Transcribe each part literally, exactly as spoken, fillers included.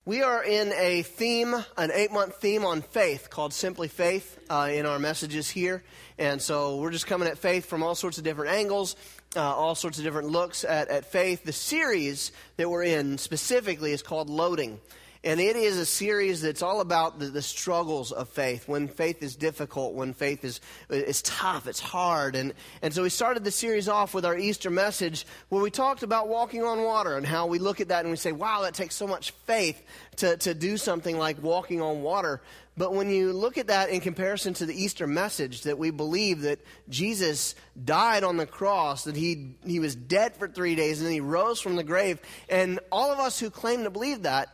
We are in a theme, an eight-month theme on faith called Simply Faith uh, in our messages here. And so we're just coming at faith from all sorts of different angles, uh, all sorts of different looks at, at faith. The series that we're in specifically is called Loading. And it is a series that's all about the, the struggles of faith, when faith is difficult, when faith is is tough, it's hard. And, and so we started the series off with our Easter message where we talked about walking on water and how we look at that and we say, wow, that takes so much faith to, to do something like walking on water. But when you look at that in comparison to the Easter message, that we believe that Jesus died on the cross, that he he was dead for three days and then he rose from the grave. And all of us who claim to believe that,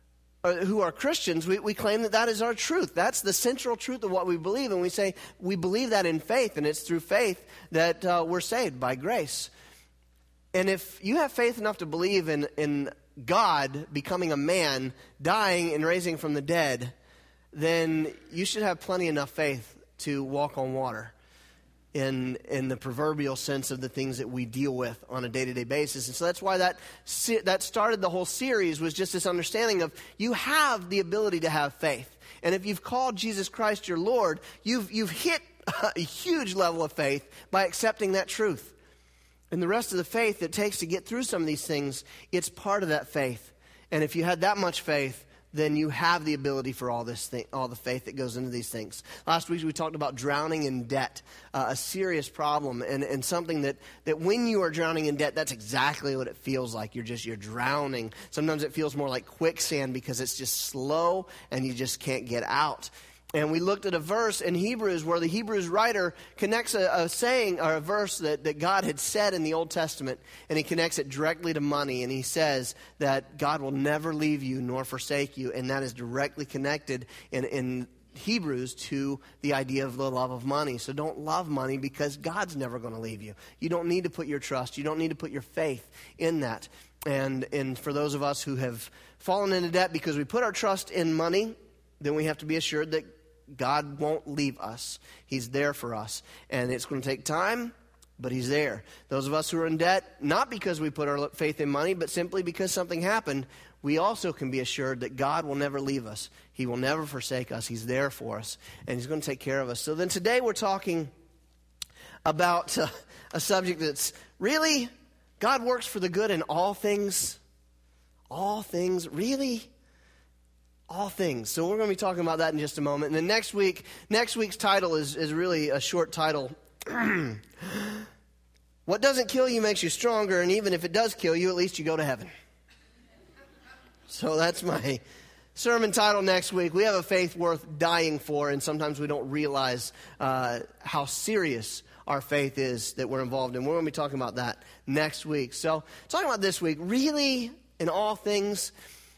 who are Christians, we, we claim that that is our truth. That's the central truth of what we believe. And we say we believe that in faith, and it's through faith that uh, we're saved by grace. And if you have faith enough to believe in, in God becoming a man, dying and raising from the dead, then you should have plenty enough faith to walk on water in in the proverbial sense of the things that we deal with on a day-to-day basis. And so that's why that that started the whole series, was just this understanding of you have the ability to have faith. And if you've called Jesus Christ your Lord, you've you've hit a huge level of faith by accepting that truth. And the rest of the faith it takes to get through some of these things, it's part of that faith. And if you had that much faith, then you have the ability for all this thing, all the faith that goes into these things. Last week we talked about drowning in debt, uh, a serious problem, and, and something that, that when you are drowning in debt, that's exactly what it feels like. You're just, you're drowning. Sometimes it feels more like quicksand because it's just slow and you just can't get out. And we looked at a verse in Hebrews where the Hebrews writer connects a, a saying or a verse that, that God had said in the Old Testament, and he connects it directly to money. And he says that God will never leave you nor forsake you, and that is directly connected in, in Hebrews to the idea of the love of money. So don't love money because God's never going to leave you. You don't need to put your trust, you don't need to put your faith in that. And, and for those of us who have fallen into debt because we put our trust in money, then we have to be assured that God won't leave us. He's there for us. And it's going to take time, but he's there. Those of us who are in debt, not because we put our faith in money, but simply because something happened, we also can be assured that God will never leave us. He will never forsake us. He's there for us, and he's going to take care of us. So then today we're talking about uh, a subject that's really, God works for the good in all things. All things, really? All things. So we're going to be talking about that in just a moment. And then next week, next week's title is, is really a short title. What doesn't kill you makes you stronger, and even if it does kill you, at least you go to heaven. So that's my sermon title next week. We have a faith worth dying for, and sometimes we don't realize uh, how serious our faith is that we're involved in. We're going to be talking about that next week. So talking about this week, really, in all things,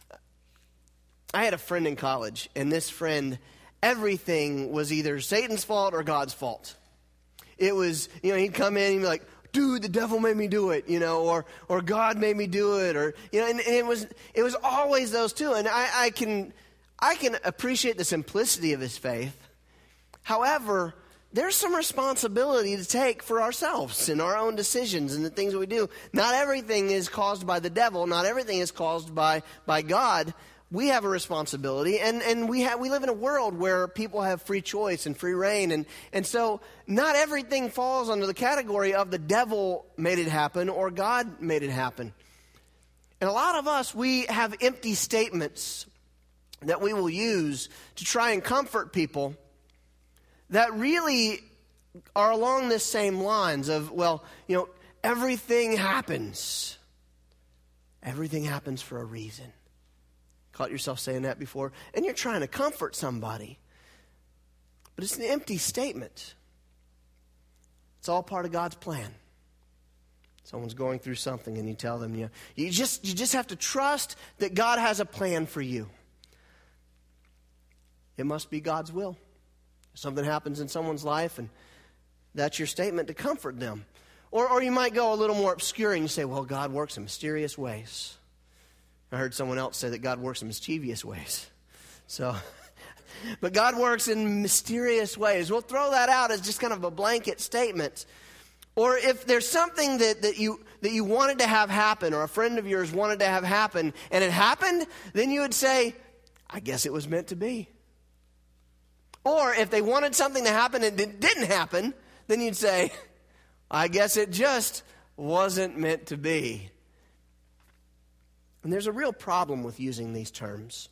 I had a friend in college, and this friend, everything was either Satan's fault or God's fault. It was, you know, he'd come in and he'd be like, dude, the devil made me do it, you know, or or God made me do it, or, you know, and, and it was it was always those two. And I, I can I can appreciate the simplicity of his faith. However, there's some responsibility to take for ourselves and our own decisions and the things that we do. Not everything is caused by the devil. Not everything is caused by by God. We have a responsibility, and, and we have we live in a world where people have free choice and free reign, and, and so not everything falls under the category of the devil made it happen or God made it happen. And a lot of us, we have empty statements that we will use to try and comfort people that really are along this same lines of, well, you know, everything happens. Everything happens for a reason. Caught yourself saying that before, and you're trying to comfort somebody, but it's an empty statement. It's all part of God's plan. Someone's going through something, and you tell them, you, you just you just have to trust that God has a plan for you. It must be God's will. Something happens in someone's life, and that's your statement to comfort them. Or, or you might go a little more obscure, and you say, well, God works in mysterious ways. I heard someone else say that God works in mischievous ways. So, but God works in mysterious ways. We'll throw that out as just kind of a blanket statement. Or if there's something that, that you that you wanted to have happen, or a friend of yours wanted to have happen, and it happened, then you would say, I guess it was meant to be. Or if they wanted something to happen and it didn't happen, then you'd say, I guess it just wasn't meant to be. And there's a real problem with using these terms.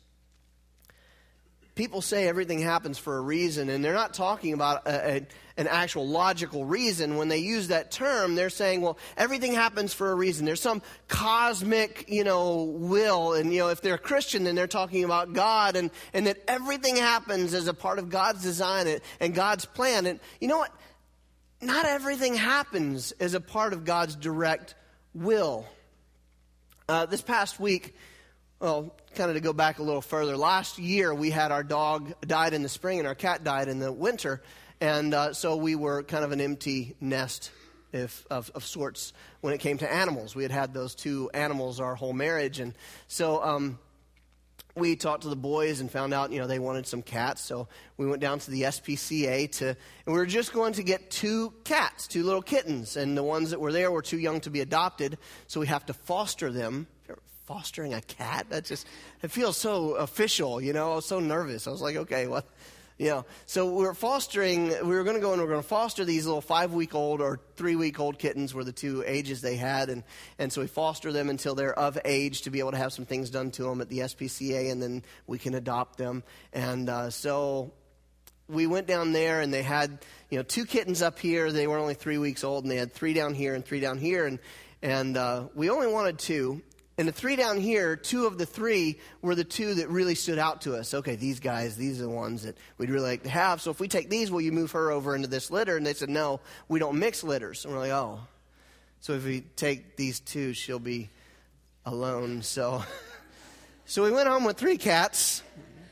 People say everything happens for a reason, and they're not talking about a, a, an actual logical reason. When they use that term, they're saying, well, everything happens for a reason. There's some cosmic, you know, will. And, you know, if they're a Christian, then they're talking about God, and, and that everything happens as a part of God's design and, and God's plan. And you know what? Not everything happens as a part of God's direct will. Uh, this past week, well, kind of to go back a little further, last year we had our dog died in the spring and our cat died in the winter. And uh, so we were kind of an empty nest if, of, of sorts when it came to animals. We had had those two animals our whole marriage. And so um, we talked to the boys and found out, you know, they wanted some cats. So we went down to the S P C A to, and we were just going to get two cats, two little kittens. And the ones that were there were too young to be adopted. So we have to foster them. Fostering a cat? That just, it feels so official, you know. I was so nervous. I was like, okay, what? You know, so we were fostering, we were going to go and we were going to foster these little five-week-old or three-week-old kittens were the two ages they had. And, and so we foster them until they're of age to be able to have some things done to them at the S P C A, and then we can adopt them. And uh, so we went down there, and they had, you know, two kittens up here. They were only three weeks old, and they had three down here and three down here. And, and uh, we only wanted two. And the three down here, two of the three were the two that really stood out to us. Okay, these guys, these are the ones that we'd really like to have. So if we take these, will you move her over into this litter? And they said, no, we don't mix litters. And we're like, oh. So if we take these two, she'll be alone. So, so we went home with three cats.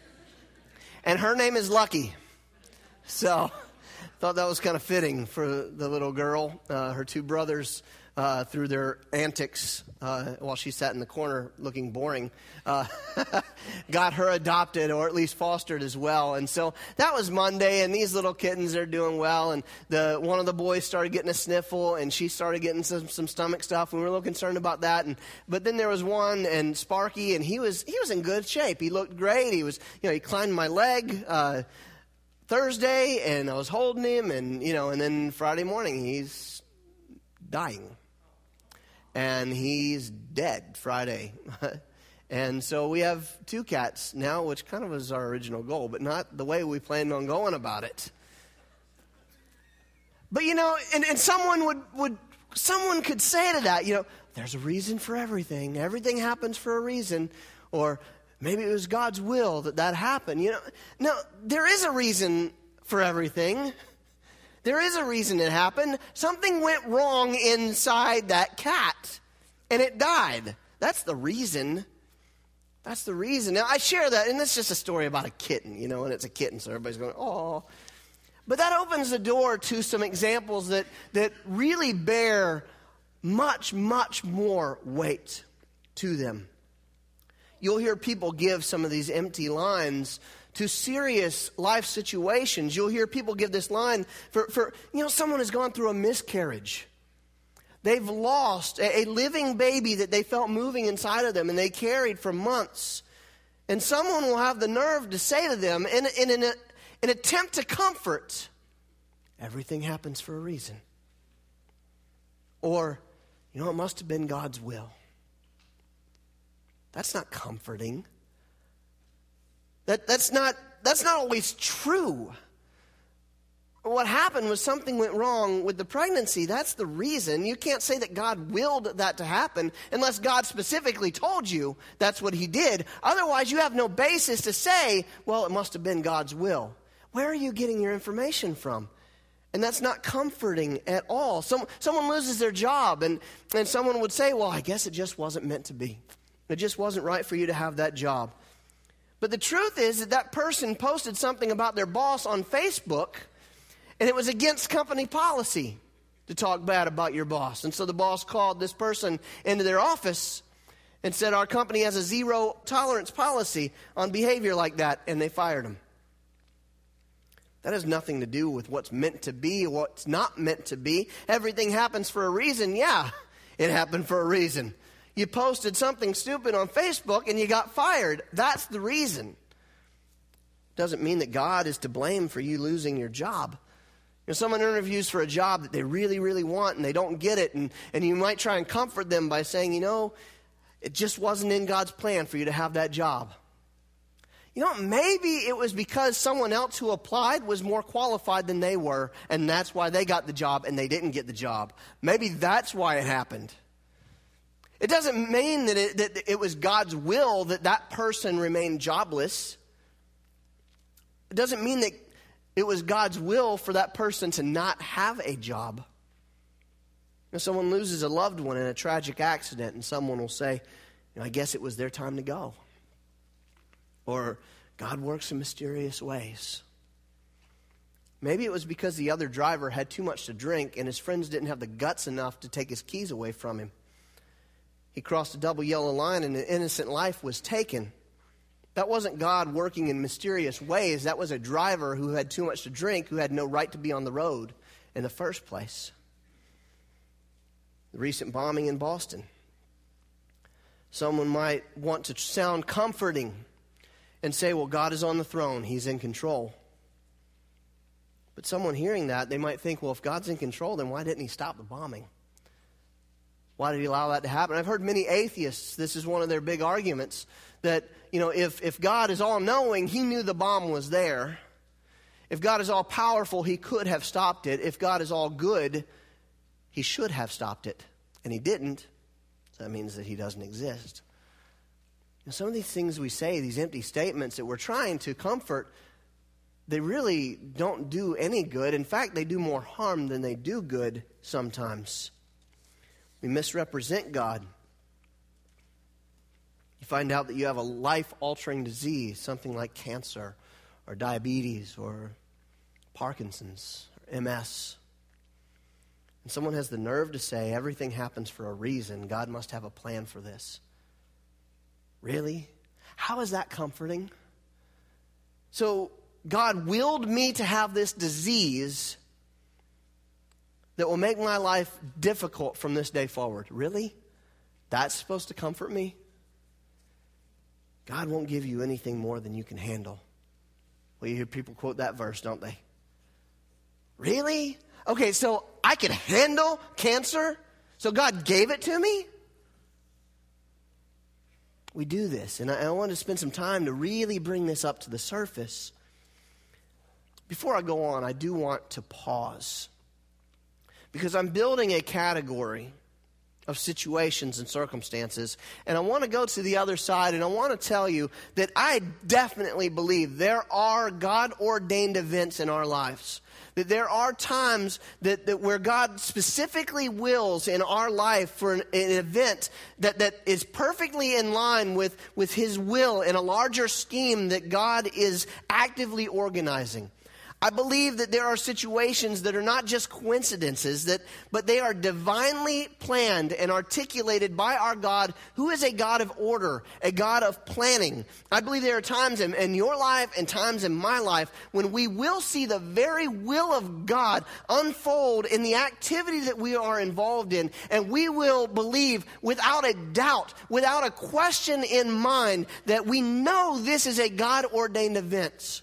And her name is Lucky. So thought that was kind of fitting for the little girl. Uh, her two brothers, Uh, through their antics uh, while she sat in the corner looking boring, uh, got her adopted or at least fostered as well. And so that was Monday, and these little kittens are doing well. And the one of the boys started getting a sniffle, and she started getting some, some stomach stuff. We were a little concerned about that. And but then there was one, and Sparky, and he was he was in good shape. He looked great. He was you know he climbed my leg uh, Thursday, and I was holding him, and you know, and then Friday morning he's dying. And he's dead Friday. And so we have two cats now, which kind of was our original goal, but not the way we planned on going about it. But, you know, and, and someone would, would, someone could say to that, you know, there's a reason for everything. Everything happens for a reason. Or maybe it was God's will that that happened. You know, no, there is a reason for everything. There is a reason it happened. Something went wrong inside that cat, and it died. That's the reason. That's the reason. Now, I share that, and it's just a story about a kitten, you know, and it's a kitten, so everybody's going, oh. But that opens the door to some examples that, that really bear much, much more weight to them. You'll hear people give some of these empty lines to serious life situations. You'll hear people give this line for, for you know, someone has gone through a miscarriage. They've lost a, a living baby that they felt moving inside of them and they carried for months. And someone will have the nerve to say to them in, in, in a, an attempt to comfort, everything happens for a reason. Or, you know, it must have been God's will. That's not comforting. That, that's not that's not always true. What happened was something went wrong with the pregnancy. That's the reason. You can't say that God willed that to happen unless God specifically told you that's what he did. Otherwise, you have no basis to say, well, it must have been God's will. Where are you getting your information from? And that's not comforting at all. Some, someone loses their job, and, and someone would say, well, I guess it just wasn't meant to be. It just wasn't right for you to have that job. But the truth is that that person posted something about their boss on Facebook, and it was against company policy to talk bad about your boss. And so the boss called this person into their office and said, our company has a zero tolerance policy on behavior like that, and they fired him. That has nothing to do with what's meant to be or what's not meant to be. Everything happens for a reason. Yeah, it happened for a reason. You posted something stupid on Facebook and you got fired. That's the reason. Doesn't mean that God is to blame for you losing your job. You know, someone interviews for a job that they really, really want and they don't get it. And, and you might try and comfort them by saying, you know, it just wasn't in God's plan for you to have that job. You know, maybe it was because someone else who applied was more qualified than they were, and that's why they got the job and they didn't get the job. Maybe that's why it happened. It doesn't mean that it, that it was God's will that that person remained jobless. It doesn't mean that it was God's will for that person to not have a job. You know, someone loses a loved one in a tragic accident, and someone will say, you know, I guess it was their time to go. Or God works in mysterious ways. Maybe it was because the other driver had too much to drink and his friends didn't have the guts enough to take his keys away from him. He crossed a double yellow line and an innocent life was taken. That wasn't God working in mysterious ways. That was a driver who had too much to drink, who had no right to be on the road in the first place. The recent bombing in Boston. Someone might want to sound comforting and say, well, God is on the throne. He's in control. But someone hearing that, they might think, well, if God's in control, then why didn't he stop the bombing? Why did he allow that to happen? I've heard many atheists, this is one of their big arguments, that, you know, if, if God is all-knowing, he knew the bomb was there. If God is all-powerful, he could have stopped it. If God is all-good, he should have stopped it. And he didn't. So that means that he doesn't exist. And some of these things we say, these empty statements that we're trying to comfort, they really don't do any good. In fact, they do more harm than they do good sometimes. We misrepresent God. You find out that you have a life-altering disease, something like cancer or diabetes or Parkinson's or M S. And someone has the nerve to say everything happens for a reason. God must have a plan for this. Really? How is that comforting? So God willed me to have this disease that will make my life difficult from this day forward. Really? That's supposed to comfort me? God won't give you anything more than you can handle. Well, you hear people quote that verse, don't they? Really? Okay, so I can handle cancer? So God gave it to me? We do this, and I, I want to spend some time to really bring this up to the surface. Before I go on, I do want to pause, because I'm building a category of situations and circumstances, and I want to go to the other side, and I want to tell you that I definitely believe there are God-ordained events in our lives. That there are times that, that where God specifically wills in our life for an, an event that, that is perfectly in line with, with his will in a larger scheme that God is actively organizing. I believe that there are situations that are not just coincidences, that, but they are divinely planned and articulated by our God, who is a God of order, a God of planning. I believe there are times in, in your life and times in my life when we will see the very will of God unfold in the activity that we are involved in, and we will believe without a doubt, without a question in mind, that we know this is a God-ordained event.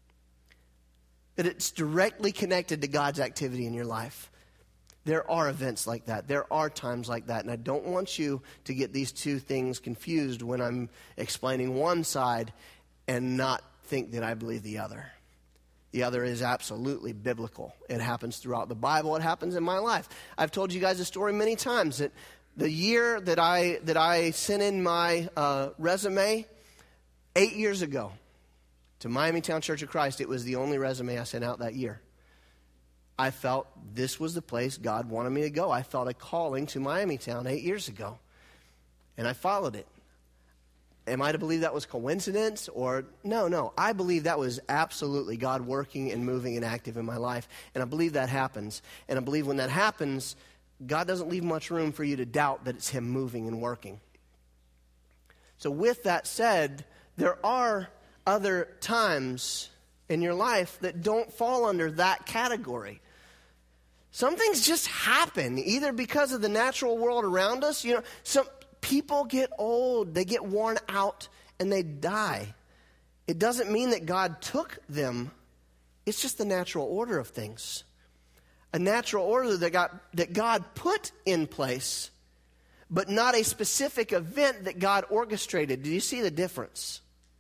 That it's directly connected to God's activity in your life. There are events like that. There are times like that. And I don't want you to get these two things confused when I'm explaining one side and not think that I believe the other. The other is absolutely biblical. It happens throughout the Bible. It happens in my life. I've told you guys a story many times that the year that I, that I sent in my uh, resume, eight years ago, to Miamitown Church of Christ, it was the only resume I sent out that year. I felt this was the place God wanted me to go. I felt a calling to Miamitown eight years ago, and I followed it. Am I to believe that was coincidence? Or no, no. I believe that was absolutely God working and moving and active in my life, and I believe that happens. And I believe when that happens, God doesn't leave much room for you to doubt that it's him moving and working. So with that said, there are other times in your life that don't fall under that category. Some things just happen, either because of the natural world around us. You know, some people get old, they get worn out, and they die. It doesn't mean that God took them. It's just the natural order of things. A natural order that God, that God put in place, but not a specific event that God orchestrated. Do you see the difference?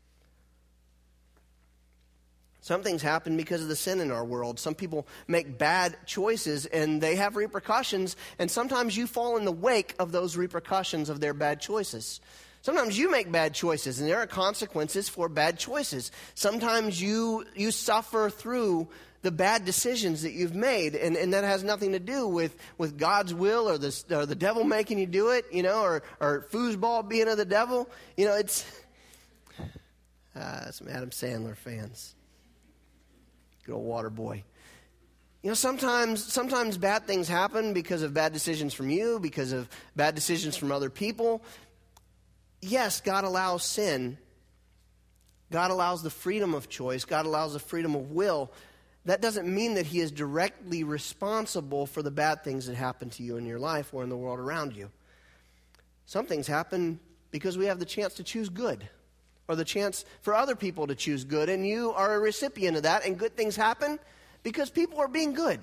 Some things happen because of the sin in our world. Some people make bad choices and they have repercussions, and sometimes you fall in the wake of those repercussions of their bad choices. Sometimes you make bad choices and there are consequences for bad choices. Sometimes you you suffer through the bad decisions that you've made, and, and that has nothing to do with, with God's will or the, or the devil making you do it, you know, or, or foosball being of the devil. You know, it's uh, some Adam Sandler fans. Good old water boy. You know, sometimes sometimes bad things happen because of bad decisions from you, because of bad decisions from other people. Yes, God allows sin. God allows the freedom of choice. God allows the freedom of will. That doesn't mean that he is directly responsible for the bad things that happen to you in your life or in the world around you. Some things happen because we have the chance to choose good, or the chance for other people to choose good, and you are a recipient of that, and good things happen because people are being good.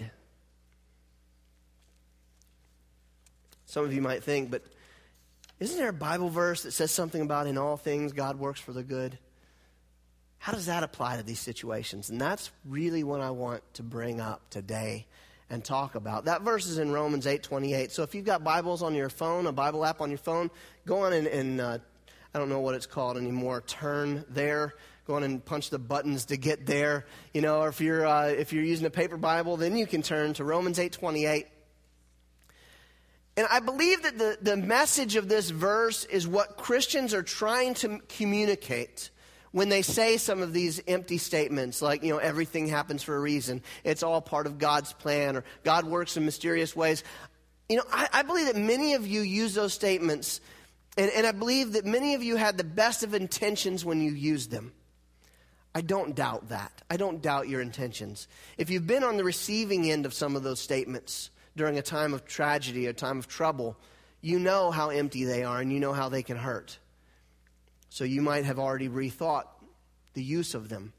Some of you might think, but isn't there a Bible verse that says something about in all things God works for the good? How does that apply to these situations? And that's really what I want to bring up today and talk about. That verse is in Romans eight twenty-eight. So if you've got Bibles on your phone, a Bible app on your phone, go on and, and uh, I don't know what it's called anymore, turn there. Go on and punch the buttons to get there. You know, or if you're, uh, if you're using a paper Bible, then you can turn to Romans eight twenty-eight. And I believe that the, the message of this verse is what Christians are trying to communicate when they say some of these empty statements like, you know, everything happens for a reason. It's all part of God's plan, or God works in mysterious ways. You know, I, I believe that many of you use those statements, and, and I believe that many of you had the best of intentions when you used them. I don't doubt that. I don't doubt your intentions. If you've been on the receiving end of some of those statements during a time of tragedy, a time of trouble, you know how empty they are, and you know how they can hurt. So you might have already rethought the use of them.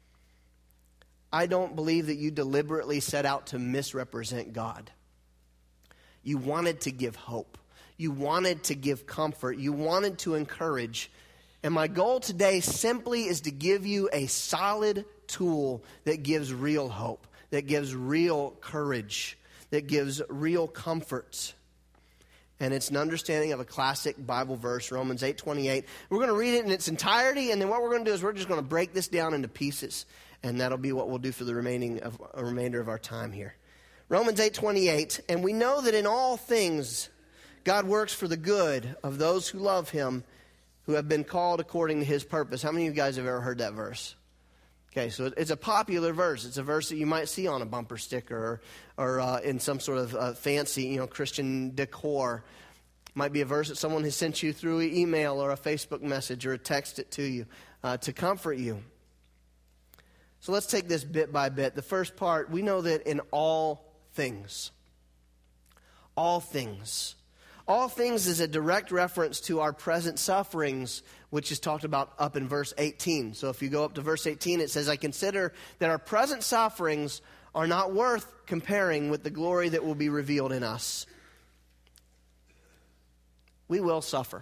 I don't believe that you deliberately set out to misrepresent God. You wanted to give hope. You wanted to give comfort. You wanted to encourage. And my goal today simply is to give you a solid tool that gives real hope, that gives real courage, that gives real comfort. And it's an understanding of a classic Bible verse, Romans eight twenty-eight. We're going to read it in its entirety, and then what we're going to do is we're just going to break this down into pieces, and that'll be what we'll do for the remaining of a remainder of our time here. Romans eight twenty-eight, and we know that in all things God works for the good of those who love him, who have been called according to his purpose. How many of you guys have ever heard that verse? Okay, so it's a popular verse. It's a verse that you might see on a bumper sticker or, or uh, in some sort of uh, fancy, you know, Christian decor. It might be a verse that someone has sent you through an email or a Facebook message or a text it to you uh, to comfort you. So let's take this bit by bit. The first part, we know that in all things, all things, all things is a direct reference to our present sufferings, which is talked about up in verse eighteen. So if you go up to verse eighteen, it says, I consider that our present sufferings are not worth comparing with the glory that will be revealed in us. We will suffer.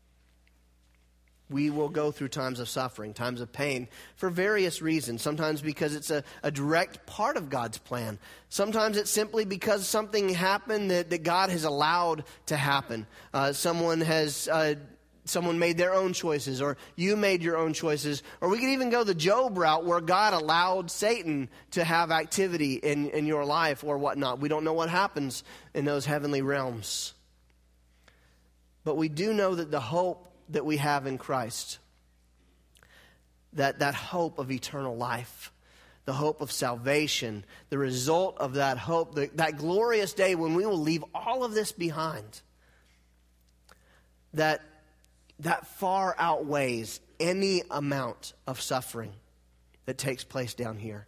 We will go through times of suffering, times of pain, for various reasons. Sometimes because it's a, a direct part of God's plan. Sometimes it's simply because something happened that, that God has allowed to happen. Uh, someone has... Uh, Someone made their own choices, or you made your own choices. Or we could even go the Job route where God allowed Satan to have activity in, in your life or whatnot. We don't know what happens in those heavenly realms. But we do know that the hope that we have in Christ, that, that hope of eternal life, the hope of salvation, the result of that hope, the, that glorious day when we will leave all of this behind, that that far outweighs any amount of suffering that takes place down here.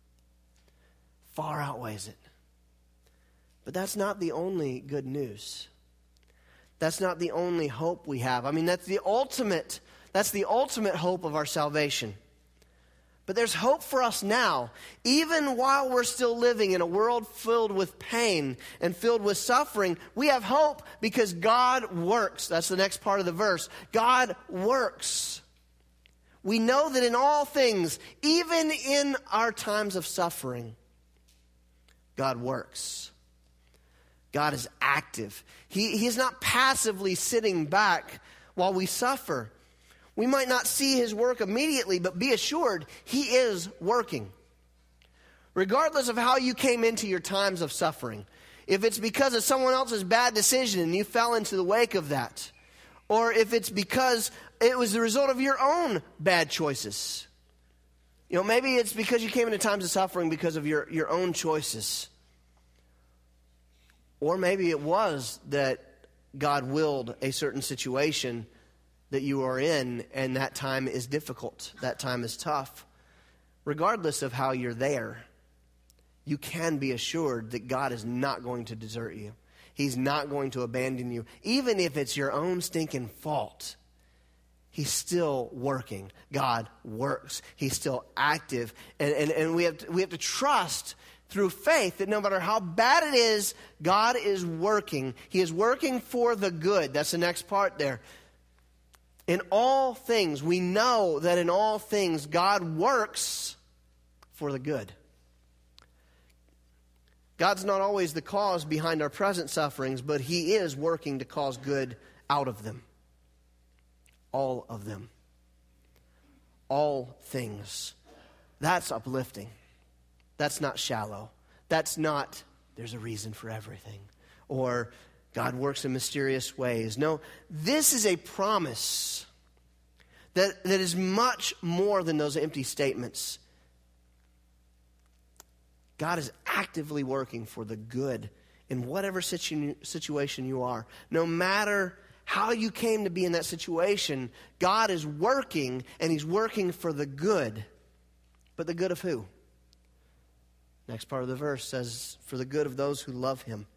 Far outweighs it. But that's not the only good news. That's not the only hope we have. I mean, that's the ultimate, that's the ultimate hope of our salvation. But there's hope for us now, even while we're still living in a world filled with pain and filled with suffering. We have hope because God works. That's the next part of the verse. God works. We know that in all things, even in our times of suffering, God works. God is active. He, he is not passively sitting back while we suffer. We might not see his work immediately, but be assured he is working. Regardless of how you came into your times of suffering, if it's because of someone else's bad decision and you fell into the wake of that, or if it's because it was the result of your own bad choices. You know, maybe it's because you came into times of suffering because of your, your own choices. Or maybe it was that God willed a certain situation that you are in, and that time is difficult. That time is tough. Regardless of how you're there, you can be assured that God is not going to desert you. He's not going to abandon you. Even if it's your own stinking fault, he's still working. God works. He's still active. And, and, and we have to, we have to trust through faith that no matter how bad it is, God is working. He is working for the good. That's the next part there. In all things, we know that in all things, God works for the good. God's not always the cause behind our present sufferings, but he is working to cause good out of them. All of them. All things. That's uplifting. That's not shallow. That's not, there's a reason for everything. Or God works in mysterious ways. No, this is a promise that, that is much more than those empty statements. God is actively working for the good in whatever situ- situation you are. No matter how you came to be in that situation, God is working, and he's working for the good. But the good of who? Next part of the verse says, for the good of those who love him.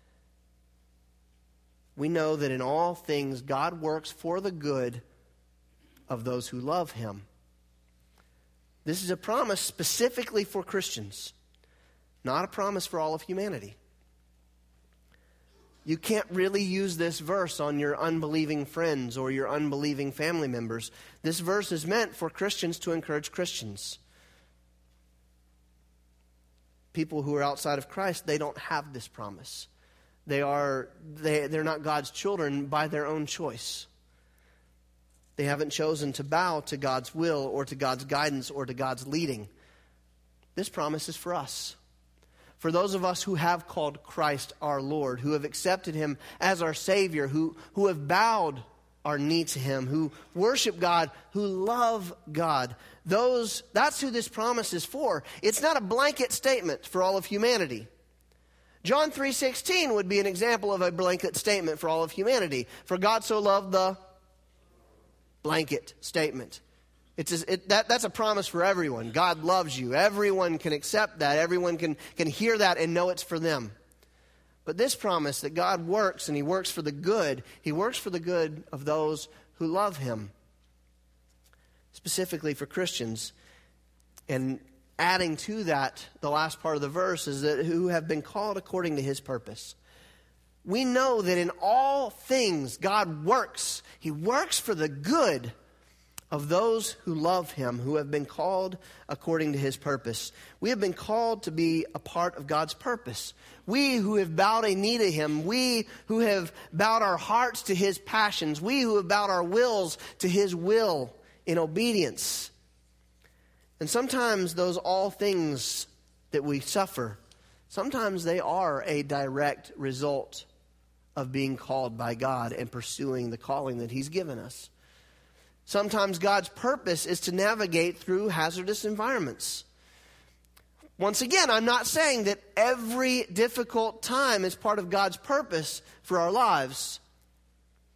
We know that in all things God works for the good of those who love him. This is a promise specifically for Christians, not a promise for all of humanity. You can't really use this verse on your unbelieving friends or your unbelieving family members. This verse is meant for Christians to encourage Christians. People who are outside of Christ, they don't have this promise. They are, they, they're not God's children by their own choice. They haven't chosen to bow to God's will or to God's guidance or to God's leading. This promise is for us. For those of us who have called Christ our Lord, who have accepted him as our Savior, who, who have bowed our knee to him, who worship God, who love God. Those, that's who this promise is for. It's not a blanket statement for all of humanity. John three sixteen would be an example of a blanket statement for all of humanity. For God so loved the blanket statement. It's a, it, that, that's a promise for everyone. God loves you. Everyone can accept that. Everyone can, can hear that and know it's for them. But this promise that God works, and he works for the good, he works for the good of those who love him. Specifically for Christians. And adding to that, the last part of the verse is that who have been called according to his purpose. We know that in all things God works. He works for the good of those who love him, who have been called according to his purpose. We have been called to be a part of God's purpose. We who have bowed a knee to him, we who have bowed our hearts to his passions, we who have bowed our wills to his will in obedience. And sometimes those all things that we suffer, sometimes they are a direct result of being called by God and pursuing the calling that he's given us. Sometimes God's purpose is to navigate through hazardous environments. Once again, I'm not saying that every difficult time is part of God's purpose for our lives.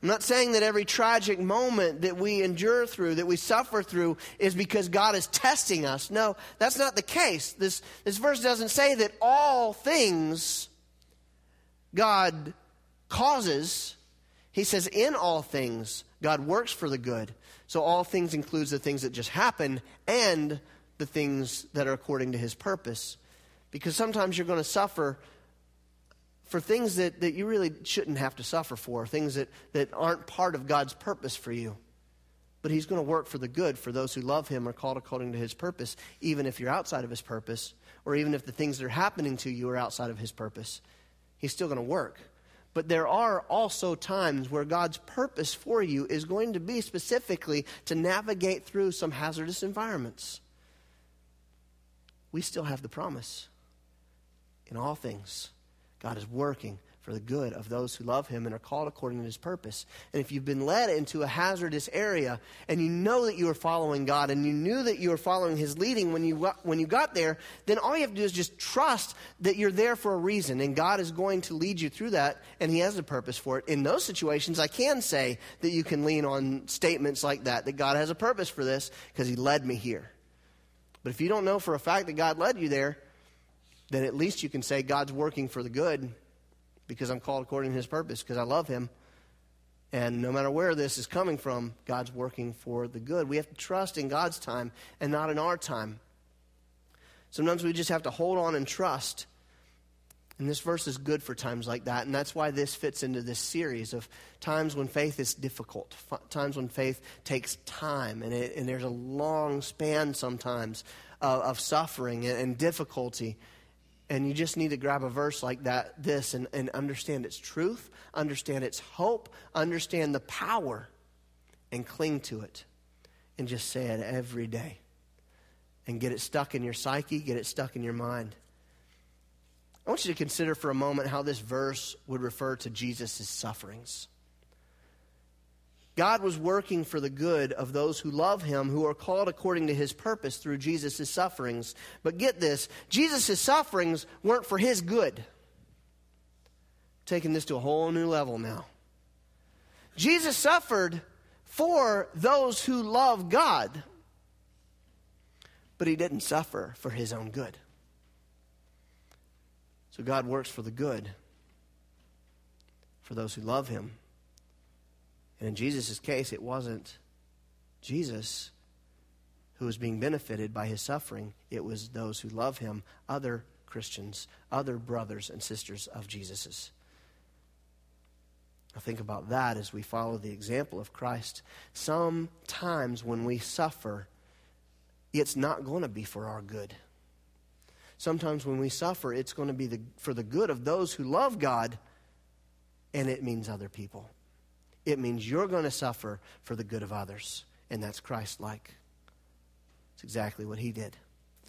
I'm not saying that every tragic moment that we endure through, that we suffer through, is because God is testing us. No, that's not the case. This, this verse doesn't say that all things God causes. He says in all things, God works for the good. So all things includes the things that just happen and the things that are according to his purpose. Because sometimes you're going to suffer for things that, that you really shouldn't have to suffer for, things that, that aren't part of God's purpose for you. But he's going to work for the good for those who love him are called according to his purpose, even if you're outside of his purpose, or even if the things that are happening to you are outside of his purpose. He's still going to work. But there are also times where God's purpose for you is going to be specifically to navigate through some hazardous environments. We still have the promise. In all things, God is working for the good of those who love him and are called according to his purpose. And if you've been led into a hazardous area and you know that you are following God and you knew that you were following his leading when you got, when you got there, then all you have to do is just trust that you're there for a reason and God is going to lead you through that and he has a purpose for it. In those situations, I can say that you can lean on statements like that, that God has a purpose for this because he led me here. But if you don't know for a fact that God led you there, then at least you can say God's working for the good because I'm called according to his purpose, because I love him. And no matter where this is coming from, God's working for the good. We have to trust in God's time and not in our time. Sometimes we just have to hold on and trust. And this verse is good for times like that. And that's why this fits into this series of times when faith is difficult, times when faith takes time. And, it, and there's a long span sometimes of, of suffering and, and difficulty. And you just need to grab a verse like that, this, and, and understand its truth, understand its hope, understand the power, and cling to it. And just say it every day. And get it stuck in your psyche, get it stuck in your mind. I want you to consider for a moment how this verse would refer to Jesus' sufferings. God was working for the good of those who love him, who are called according to his purpose through Jesus' sufferings. But get this, Jesus' sufferings weren't for his good. Taking this to a whole new level now. Jesus suffered for those who love God, but he didn't suffer for his own good. So God works for the good for those who love him. And in Jesus' case, it wasn't Jesus who was being benefited by his suffering. It was those who love him, other Christians, other brothers and sisters of Jesus's. Now think about that as we follow the example of Christ. Sometimes when we suffer, it's not going to be for our good. Sometimes when we suffer, it's going to be the, for the good of those who love God, and it means other people. It means you're going to suffer for the good of others, and that's Christ-like. It's exactly what he did.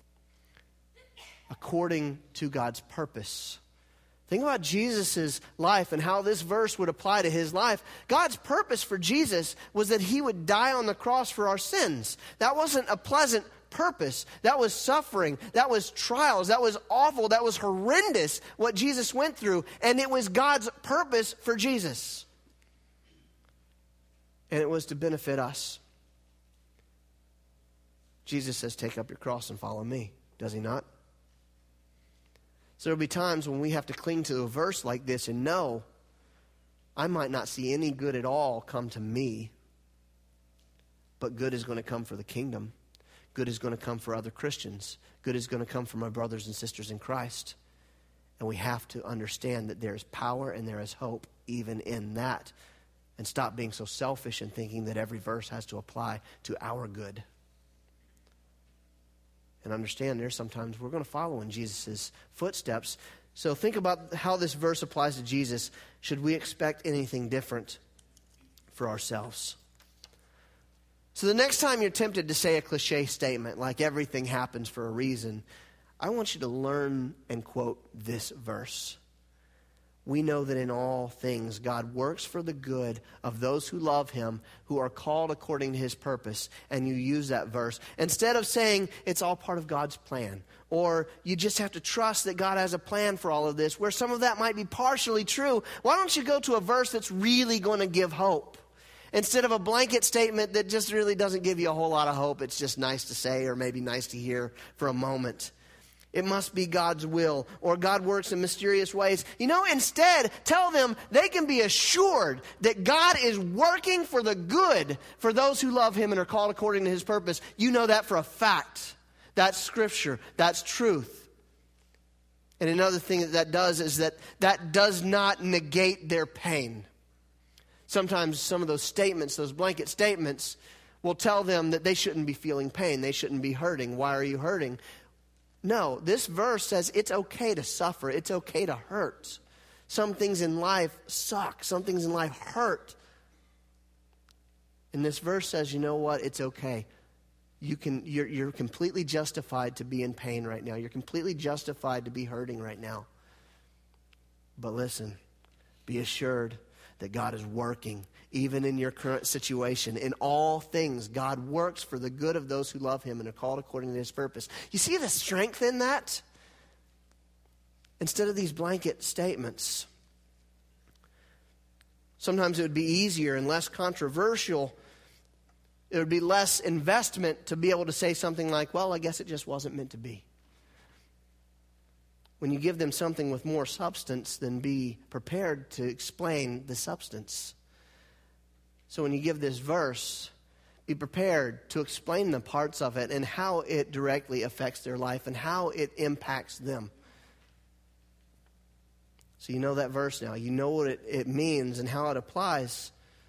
According to God's purpose. Think about Jesus' life and how this verse would apply to his life. God's purpose for Jesus was that he would die on the cross for our sins. That wasn't a pleasant purpose. That was suffering. That was trials. That was awful. That was horrendous what Jesus went through. And it was God's purpose for Jesus. And it was to benefit us. Jesus says, take up your cross and follow me. Does he not? So there will be times when we have to cling to a verse like this and know I might not see any good at all come to me, but good is going to come for the kingdom. Good is going to come for other Christians. Good is going to come for my brothers and sisters in Christ. And we have to understand that there is power and there is hope even in that. And stop being so selfish and thinking that every verse has to apply to our good. And understand there's sometimes we're going to follow in Jesus' footsteps. So think about how this verse applies to Jesus. Should we expect anything different for ourselves? So the next time you're tempted to say a cliche statement like everything happens for a reason, I want you to learn and quote this verse. we know that in all things God works for the good of those who love him, who are called according to his purpose. And you use that verse. Instead of saying it's all part of God's plan, or you just have to trust that God has a plan for all of this, where some of that might be partially true, why don't you go to a verse that's really going to give hope? Instead of a blanket statement that just really doesn't give you a whole lot of hope, it's just nice to say or maybe nice to hear for a moment. It must be God's will, or God works in mysterious ways. You know, instead, tell them they can be assured that God is working for the good for those who love him and are called according to his purpose. You know that for a fact. That's scripture. That's truth. And another thing that that does is that that does not negate their pain. Sometimes some of those statements, those blanket statements, will tell them that they shouldn't be feeling pain. They shouldn't be hurting. Why are you hurting? No, this verse says it's okay to suffer. It's okay to hurt. Some things in life suck. Some things in life hurt. And this verse says, you know what? It's okay. You can, you're, you're completely justified to be in pain right now. You're completely justified to be hurting right now. But listen, be assured that God is working, even in your current situation. In all things, God works for the good of those who love him and are called according to his purpose. You see the strength in that? Instead of these blanket statements. Sometimes it would be easier and less controversial. It would be less investment to be able to say something like, well, I guess it just wasn't meant to be. When you give them something with more substance, then be prepared to explain the substance. So when you give this verse, be prepared to explain the parts of it and how it directly affects their life and how it impacts them. So you know that verse now. You know what it, it means and how it applies.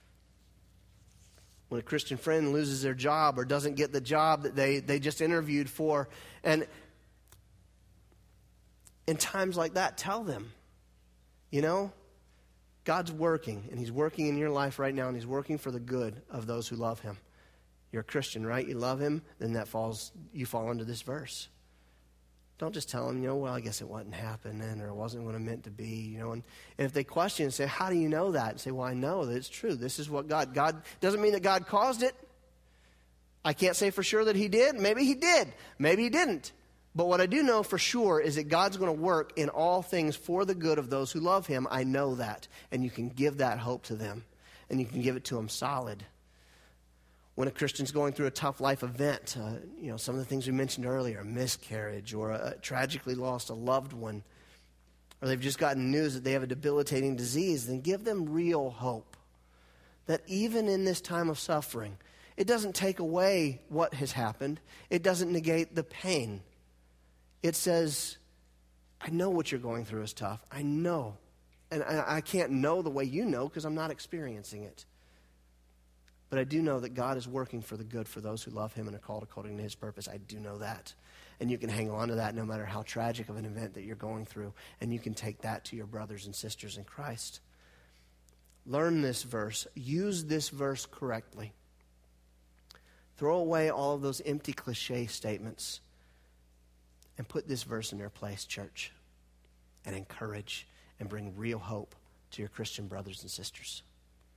When a Christian friend loses their job or doesn't get the job that they, they just interviewed for, and in times like that, tell them, you know, God's working, and he's working in your life right now, and he's working for the good of those who love him. You're a Christian, right? You love him, then that falls, you fall under this verse. Don't just tell them, you know, well, I guess it wasn't happening, or it wasn't what it meant to be, you know. And, and if they question and say, how do you know that? And say, well, I know that it's true. This is what God, God, doesn't mean that God caused it. I can't say for sure that he did. Maybe he did. Maybe he didn't. But what I do know for sure is that God's going to work in all things for the good of those who love him. I know that. And you can give that hope to them. And you can give it to them solid. When a Christian's going through a tough life event, uh, you know, some of the things we mentioned earlier, a miscarriage or a, a tragically lost a loved one, or they've just gotten news that they have a debilitating disease, then give them real hope. That even in this time of suffering, it doesn't take away what has happened. It doesn't negate the pain. It says, I know what you're going through is tough. I know. And I, I can't know the way you know because I'm not experiencing it. But I do know that God is working for the good for those who love him and are called according to his purpose. I do know that. And you can hang on to that no matter how tragic of an event that you're going through. And you can take that to your brothers and sisters in Christ. Learn this verse. Use this verse correctly. Throw away all of those empty cliche statements. And put this verse in their place, church. And encourage and bring real hope to your Christian brothers and sisters.